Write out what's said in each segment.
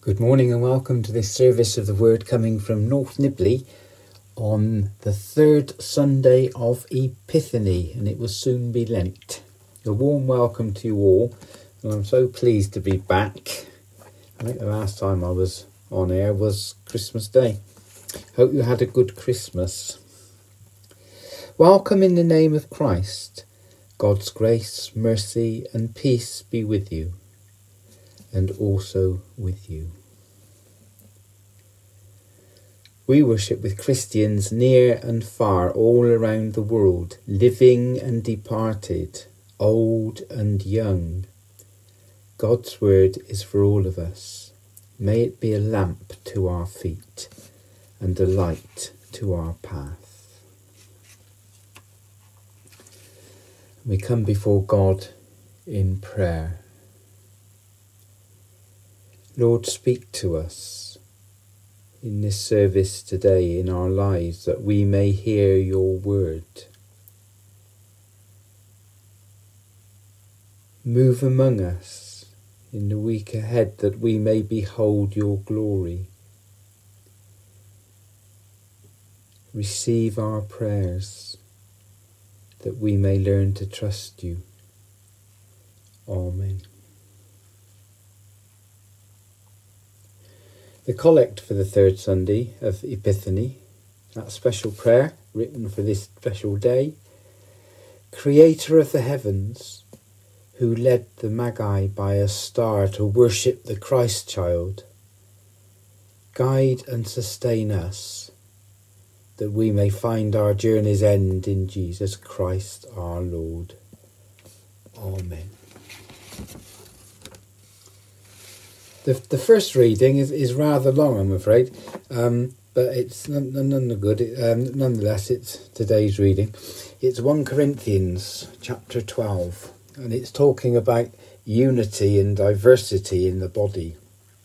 Good morning and welcome to this service of the Word coming from North Nibley on the third Sunday of Epiphany, and it will soon be Lent. A warm welcome to you all, and I'm so pleased to be back. I think the last time I was on air was Christmas Day. Hope you had a good Christmas. Welcome in the name of Christ. God's grace, mercy and peace be with you, and also with you. We worship with Christians near and far all around the world, living and departed, old and young. God's word is for all of us. May it be a lamp to our feet and a light to our path. We come before God in prayer. Lord, speak to us in this service today in our lives, that we may hear your word. Move among us in the week ahead, that we may behold your glory. Receive our prayers, that we may learn to trust you. Amen. The collect for the third Sunday of Epiphany, that special prayer written for this special day. Creator of the heavens, who led the Magi by a star to worship the Christ child, guide and sustain us, that we may find our journey's end in Jesus Christ our Lord. Amen. The first reading is rather long, I'm afraid, but it's none good. Nonetheless, it's today's reading. It's 1 Corinthians chapter 12, and it's talking about unity and diversity in the body.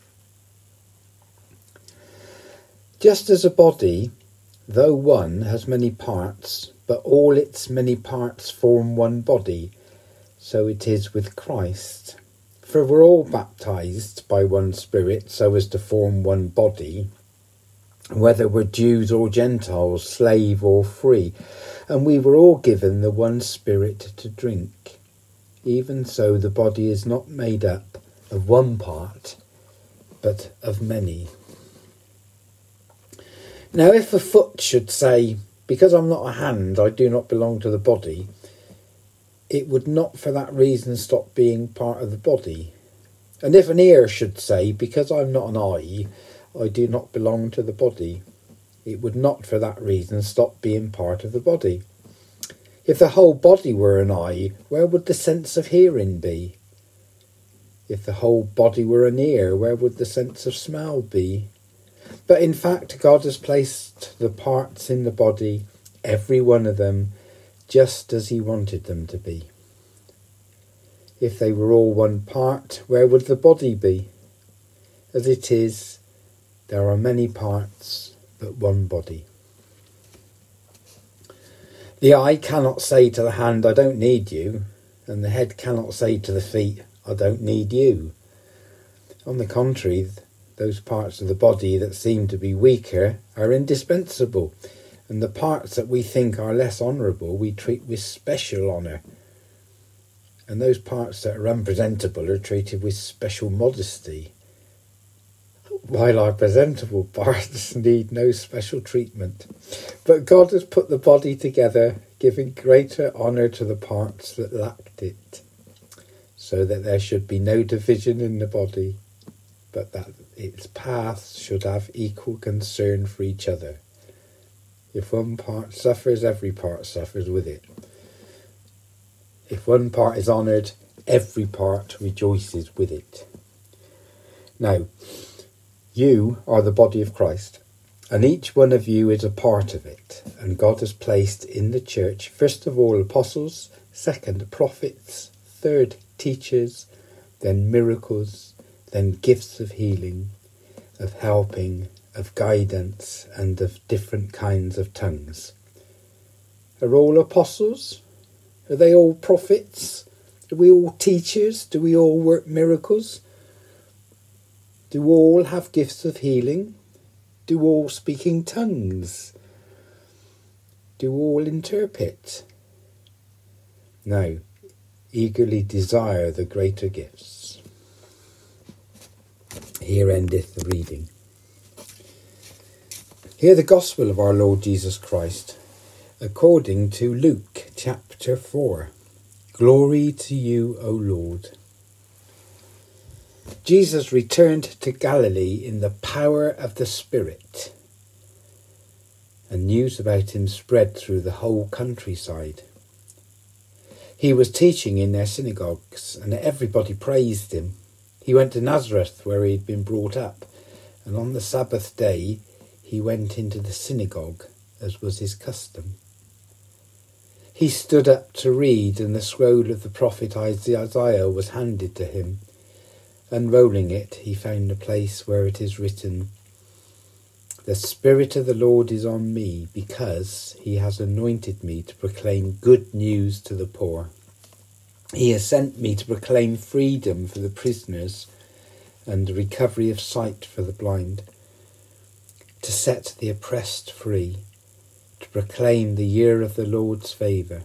Just as a body, though one, has many parts, but all its many parts form one body, so it is with Christ. For we're all baptised by one Spirit so as to form one body, whether we're Jews or Gentiles, slave or free, and we were all given the one Spirit to drink. Even so, the body is not made up of one part, but of many. Now, if a foot should say, "Because I'm not a hand, I do not belong to the body," it would not for that reason stop being part of the body. And if an ear should say, "Because I'm not an eye, I do not belong to the body," it would not for that reason stop being part of the body. If the whole body were an eye, where would the sense of hearing be? If the whole body were an ear, where would the sense of smell be? But in fact, God has placed the parts in the body, every one of them, just as he wanted them to be. If they were all one part, where would the body be? As it is, there are many parts, but one body. The eye cannot say to the hand, "I don't need you," and the head cannot say to the feet, "I don't need you." On the contrary, those parts of the body that seem to be weaker are indispensable, and the parts that we think are less honourable we treat with special honour, and those parts that are unpresentable are treated with special modesty, while our presentable parts need no special treatment. But God has put the body together, giving greater honour to the parts that lacked it, so that there should be no division in the body, but that its parts should have equal concern for each other. If one part suffers, every part suffers with it. If one part is honoured, every part rejoices with it. Now, you are the body of Christ, and each one of you is a part of it. And God has placed in the church, first of all, apostles, second, prophets, third, teachers, then miracles, then gifts of healing, of helping, of guidance, and of different kinds of tongues. Are all apostles? Are they all prophets? Are we all teachers? Do we all work miracles? Do all have gifts of healing? Do all speak in tongues? Do all interpret? No, eagerly desire the greater gifts. Here endeth the reading. Hear the gospel of our Lord Jesus Christ, according to Luke chapter 4. Glory to you, O Lord. Jesus returned to Galilee in the power of the Spirit, and news about him spread through the whole countryside. He was teaching in their synagogues, and everybody praised him. He went to Nazareth, where he had been brought up, and on the Sabbath day he went into the synagogue, as was his custom. He stood up to read, and the scroll of the prophet Isaiah was handed to him. Unrolling it, he found the place where it is written, "The Spirit of the Lord is on me, because he has anointed me to proclaim good news to the poor. He has sent me to proclaim freedom for the prisoners and the recovery of sight for the blind, to set the oppressed free, to proclaim the year of the Lord's favour."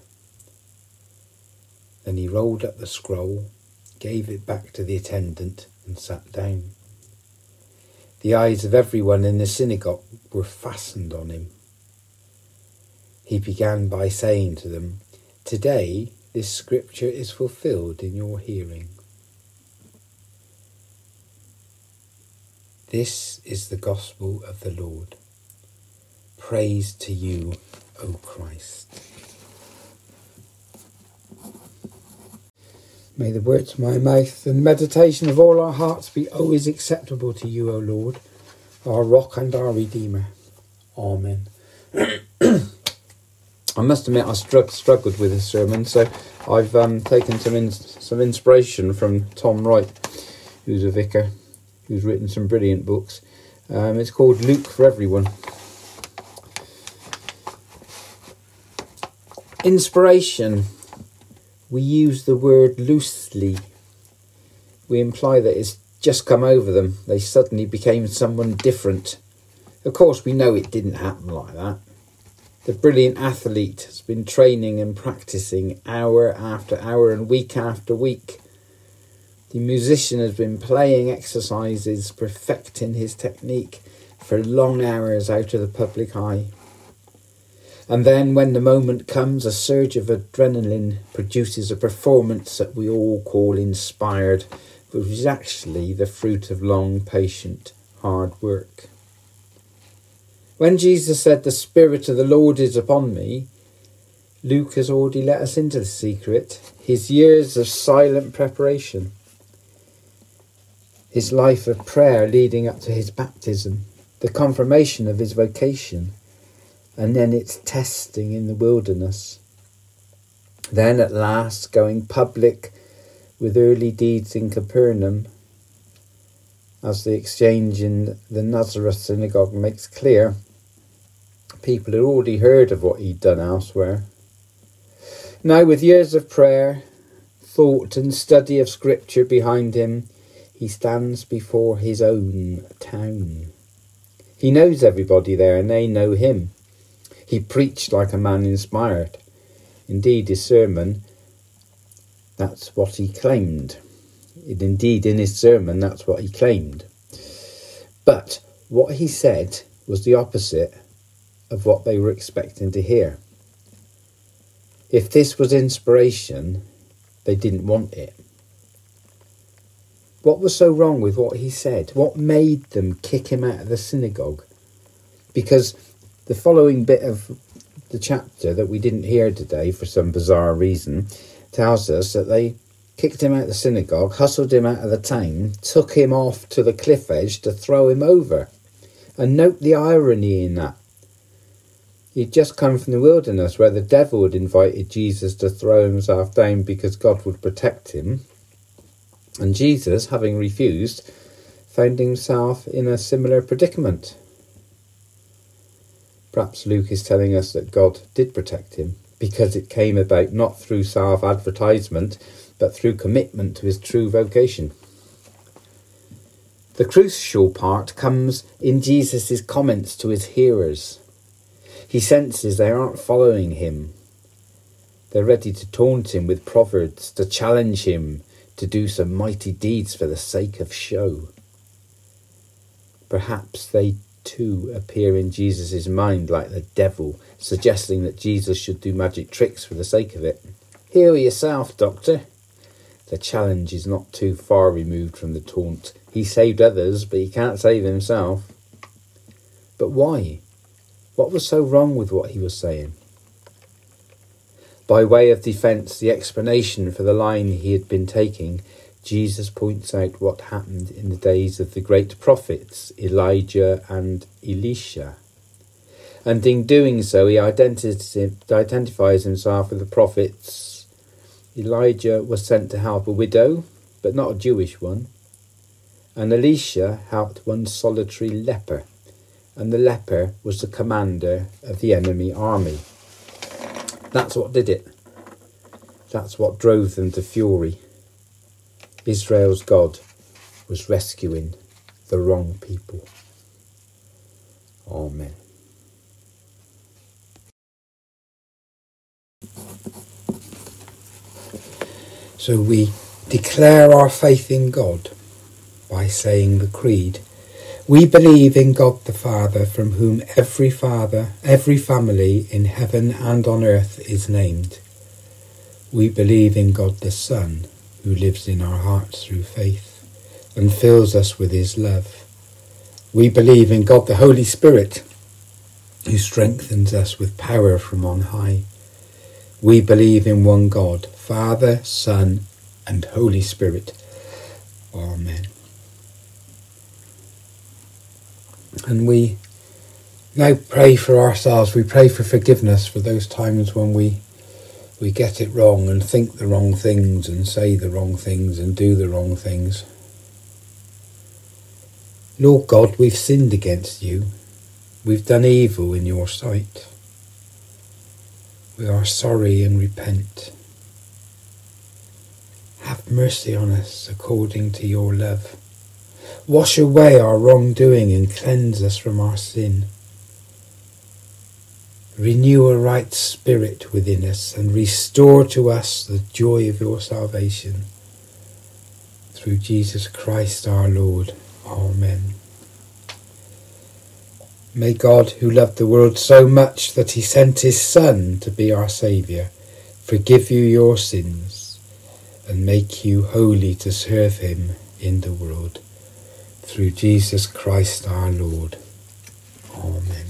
Then he rolled up the scroll, gave it back to the attendant, and sat down. The eyes of everyone in the synagogue were fastened on him. He began by saying to them, "Today this scripture is fulfilled in your hearing." This is the gospel of the Lord. Praise to you, O Christ. May the words of my mouth and meditation of all our hearts be always acceptable to you, O Lord, our rock and our redeemer. Amen. I must admit I struggled with this sermon, so I've taken some inspiration from Tom Wright, who's a vicar, who's written some brilliant books. It's called Luke for Everyone. Inspiration. We use the word loosely. We imply that it's just come over them. They suddenly became someone different. Of course, we know it didn't happen like that. The brilliant athlete has been training and practicing hour after hour and week after week. The musician has been playing exercises, perfecting his technique for long hours out of the public eye. And then when the moment comes, a surge of adrenaline produces a performance that we all call inspired, but which is actually the fruit of long, patient, hard work. When Jesus said, "The Spirit of the Lord is upon me," Luke has already let us into the secret. His years of silent preparation, his life of prayer leading up to his baptism, the confirmation of his vocation, and then its testing in the wilderness. Then at last going public with early deeds in Capernaum, as the exchange in the Nazareth synagogue makes clear. People had already heard of what he'd done elsewhere. Now, with years of prayer, thought and study of scripture behind him, he stands before his own town. He knows everybody there and they know him. He preached like a man inspired. Indeed, his sermon, that's what he claimed. Indeed, in his sermon, that's what he claimed. But what he said was the opposite of what they were expecting to hear. If this was inspiration, they didn't want it. What was so wrong with what he said? What made them kick him out of the synagogue? Because the following bit of the chapter that we didn't hear today for some bizarre reason tells us that they kicked him out of the synagogue, hustled him out of the town, took him off to the cliff edge to throw him over. And note the irony in that. He'd just come from the wilderness where the devil had invited Jesus to throw himself down because God would protect him. And Jesus, having refused, found himself in a similar predicament. Perhaps Luke is telling us that God did protect him because it came about not through self-advertisement, but through commitment to his true vocation. The crucial part comes in Jesus' comments to his hearers. He senses they aren't following him. They're ready to taunt him with proverbs, to challenge him to do some mighty deeds for the sake of show. Perhaps they too appear in Jesus' mind like the devil, suggesting that Jesus should do magic tricks for the sake of it. Heal yourself, doctor. The challenge is not too far removed from the taunt. He saved others, but he can't save himself. But why? What was so wrong with what he was saying? By way of defence, the explanation for the line he had been taking, Jesus points out what happened in the days of the great prophets, Elijah and Elisha. And in doing so, he identifies himself with the prophets. Elijah was sent to help a widow, but not a Jewish one. And Elisha helped one solitary leper, and the leper was the commander of the enemy army. That's what did it. That's what drove them to fury. Israel's God was rescuing the wrong people. Amen. So we declare our faith in God by saying the Creed. We believe in God the Father, from whom every family in heaven and on earth is named. We believe in God the Son, who lives in our hearts through faith and fills us with his love. We believe in God the Holy Spirit, who strengthens us with power from on high. We believe in one God, Father, Son, and Holy Spirit. Amen. And we now pray for ourselves. We pray for forgiveness for those times when we get it wrong and think the wrong things and say the wrong things and do the wrong things. Lord God, we've sinned against you. We've done evil in your sight. We are sorry and repent. Have mercy on us according to your love. Wash away our wrongdoing and cleanse us from our sin. Renew a right spirit within us and restore to us the joy of your salvation. Through Jesus Christ our Lord. Amen. May God, who loved the world so much that he sent his Son to be our Saviour, forgive you your sins and make you holy to serve him in the world. Through Jesus Christ our Lord. Amen.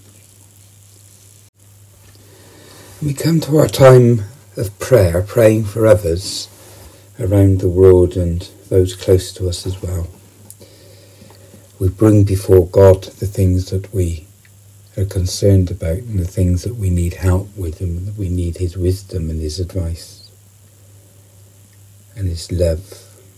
We come to our time of prayer, praying for others around the world and those close to us as well. We bring before God the things that we are concerned about and the things that we need help with and that we need his wisdom and his advice and his love.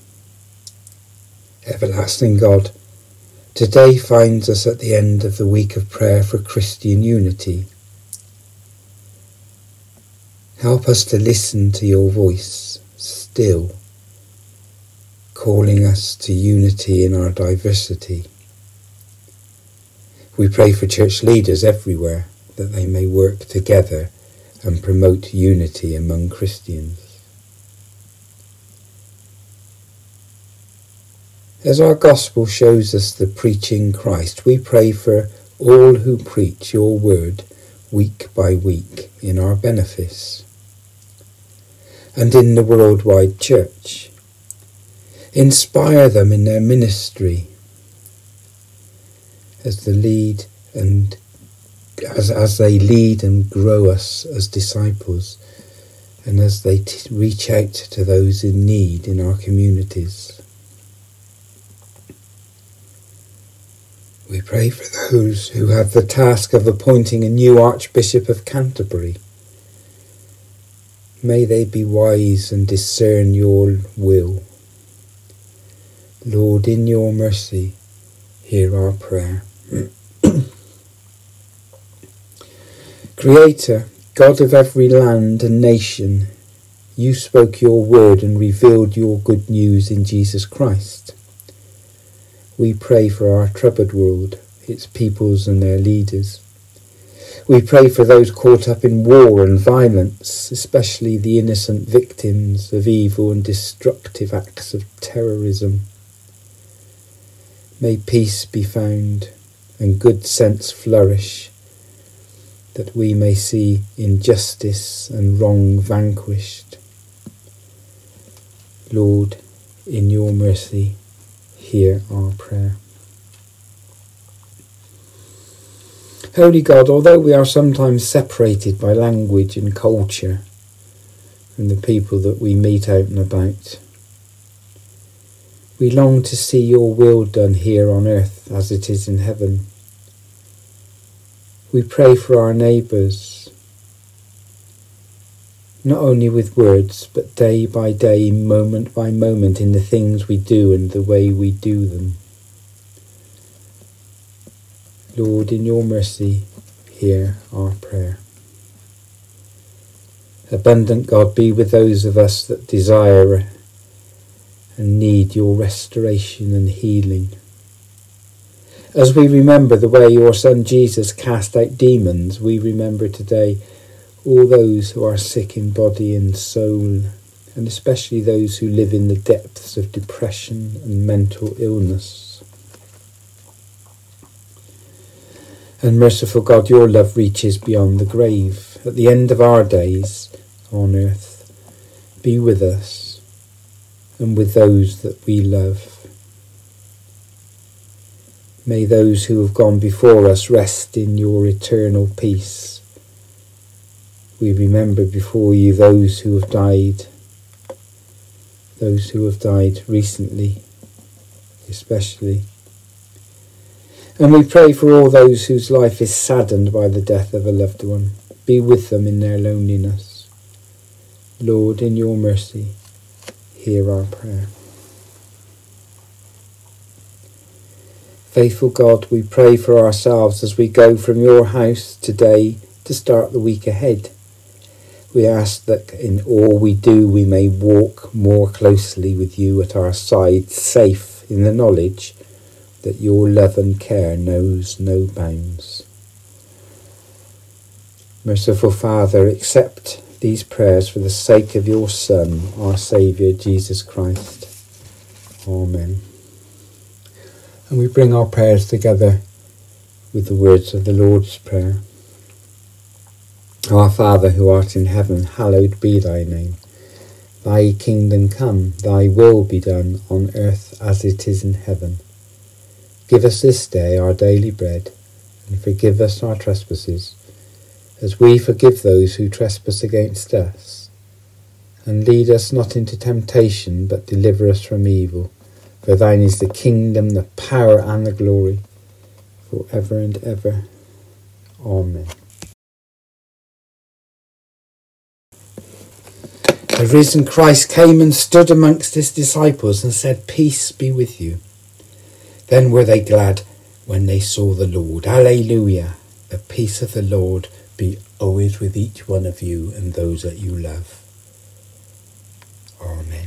Everlasting God, today finds us at the end of the week of prayer for Christian unity. Help us to listen to your voice, still, calling us to unity in our diversity. We pray for church leaders everywhere, that they may work together and promote unity among Christians. As our gospel shows us the preaching Christ, we pray for all who preach your word week by week in our benefice and in the worldwide church. Inspire them in their ministry as they lead and grow us as disciples, and as they reach out to those in need in our communities. We pray for those who have the task of appointing a new Archbishop of Canterbury. May they be wise and discern your will. Lord, in your mercy, hear our prayer. Creator, God of every land and nation, you spoke your word and revealed your good news in Jesus Christ. We pray for our troubled world, its peoples and their leaders. We pray for those caught up in war and violence, especially the innocent victims of evil and destructive acts of terrorism. May peace be found and good sense flourish, that we may see injustice and wrong vanquished. Lord, in your mercy, hear our prayer. Holy God, although we are sometimes separated by language and culture from the people that we meet out and about, we long to see your will done here on earth as it is in heaven. We pray for our neighbours, not only with words, but day by day, moment by moment, in the things we do and the way we do them. Lord, in your mercy, hear our prayer. Abundant God, be with those of us that desire and need your restoration and healing. As we remember the way your Son Jesus cast out demons, we remember today all those who are sick in body and soul, and especially those who live in the depths of depression and mental illness. And merciful God, your love reaches beyond the grave. At the end of our days on earth, be with us and with those that we love. May those who have gone before us rest in your eternal peace. We remember before you those who have died recently, especially. And we pray for all those whose life is saddened by the death of a loved one. Be with them in their loneliness. Lord, in your mercy, hear our prayer. Faithful God, we pray for ourselves as we go from your house today to start the week ahead. We ask that in all we do we may walk more closely with you at our side, safe in the knowledge that your love and care knows no bounds. Merciful Father, accept these prayers for the sake of your Son, our Saviour, Jesus Christ. Amen. And we bring our prayers together with the words of the Lord's Prayer. Our Father, who art in heaven, hallowed be thy name. Thy kingdom come, thy will be done on earth as it is in heaven. Give us this day our daily bread, and forgive us our trespasses, as we forgive those who trespass against us. And lead us not into temptation, but deliver us from evil. For thine is the kingdom, the power, and the glory, for ever and ever. Amen. The risen Christ came and stood amongst his disciples and said, "Peace be with you." Then were they glad when they saw the Lord. Alleluia. The peace of the Lord be always with each one of you and those that you love. Amen.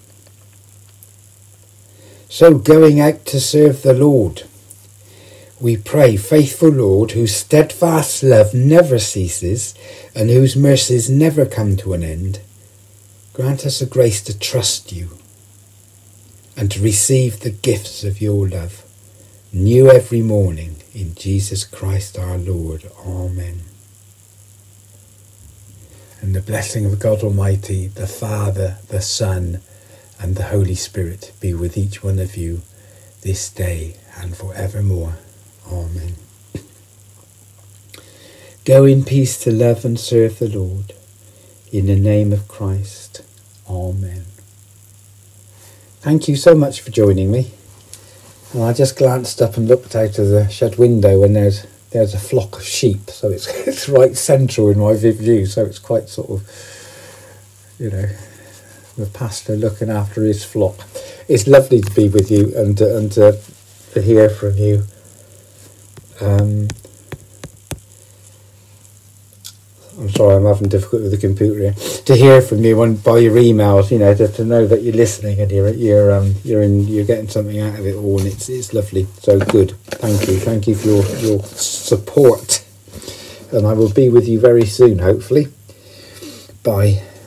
So going out to serve the Lord, we pray, faithful Lord, whose steadfast love never ceases and whose mercies never come to an end, grant us the grace to trust you and to receive the gifts of your love, new every morning, in Jesus Christ our Lord. Amen. And the blessing of God Almighty, the Father, the Son, and the Holy Spirit be with each one of you this day and forevermore. Amen. Go in peace to love and serve the Lord. In the name of Christ. Amen. Thank you so much for joining me. And I just glanced up and looked out of the shed window, and there's a flock of sheep, so it's right central in my view, so it's quite sort of, the pastor looking after his flock. It's lovely to be with you and to hear from you. I'm sorry, I'm having difficulty with the computer here. To hear from you by your emails, you know, to know that you're listening and you're getting something out of it all, and it's lovely. So good. Thank you for your support, and I will be with you very soon, hopefully. Bye.